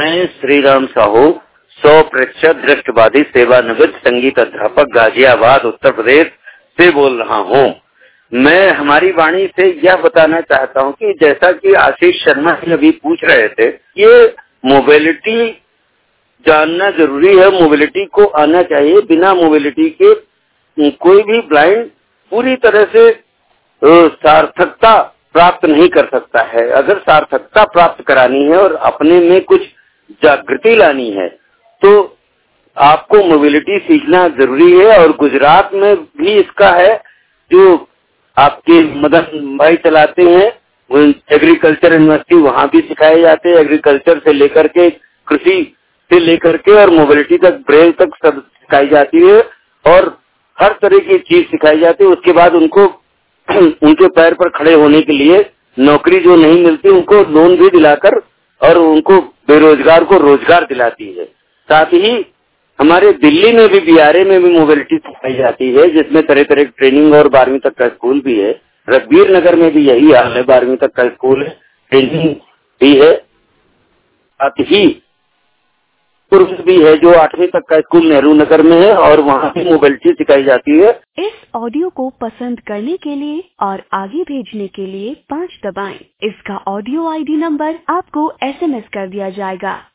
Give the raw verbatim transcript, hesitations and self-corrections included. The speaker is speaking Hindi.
मैं श्रीराम साहू सौ प्रतिशत दृष्टिबाधित सेवानिवृत्त संगीत अध्यापक गाजियाबाद उत्तर प्रदेश से बोल रहा हूँ। मैं हमारी वाणी से यह बताना चाहता हूँ कि जैसा कि आशीष शर्मा जी अभी पूछ रहे थे, ये मोबिलिटी जानना जरूरी है, मोबिलिटी को आना चाहिए। बिना मोबिलिटी के कोई भी ब्लाइंड पूरी तरह से सार्थकता प्राप्त नहीं कर सकता है। अगर सार्थकता प्राप्त करानी है और अपने में कुछ जागृति लानी है तो आपको मोबिलिटी सीखना जरूरी है। और गुजरात में भी इसका है, जो आपके मदन भाई चलाते हैं एग्रीकल्चर यूनिवर्सिटी, वहाँ भी सिखाए जाते हैं। एग्रीकल्चर से लेकर के कृषि से लेकर के और मोबिलिटी तक, ब्रेल तक सब सिखाई जाती है और हर तरह की चीज सिखाई जाती है। उसके बाद उनको उनके पैर पर खड़े होने के लिए नौकरी जो नहीं मिलती उनको लोन भी दिलाकर और उनको बेरोजगार को रोजगार दिलाती है। साथ ही हमारे दिल्ली में भी, बिहार में भी मोबिलिटी सिखाई जाती है, जिसमें तरह तरह की ट्रेनिंग और बारहवीं तक का स्कूल भी है। रघबीर नगर में भी यही हाल है, बारहवीं तक का स्कूल है, ट्रेनिंग भी है। साथ ही पूर्व भी है जो आठवीं तक का स्कूल नेहरू नगर में है और वहाँ भी मोबिलिटी सिखाई जाती है। इस ऑडियो को पसंद करने के लिए और आगे भेजने के लिए पाँच दबाएं। इसका ऑडियो आईडी नंबर आपको एसएमएस कर दिया जाएगा।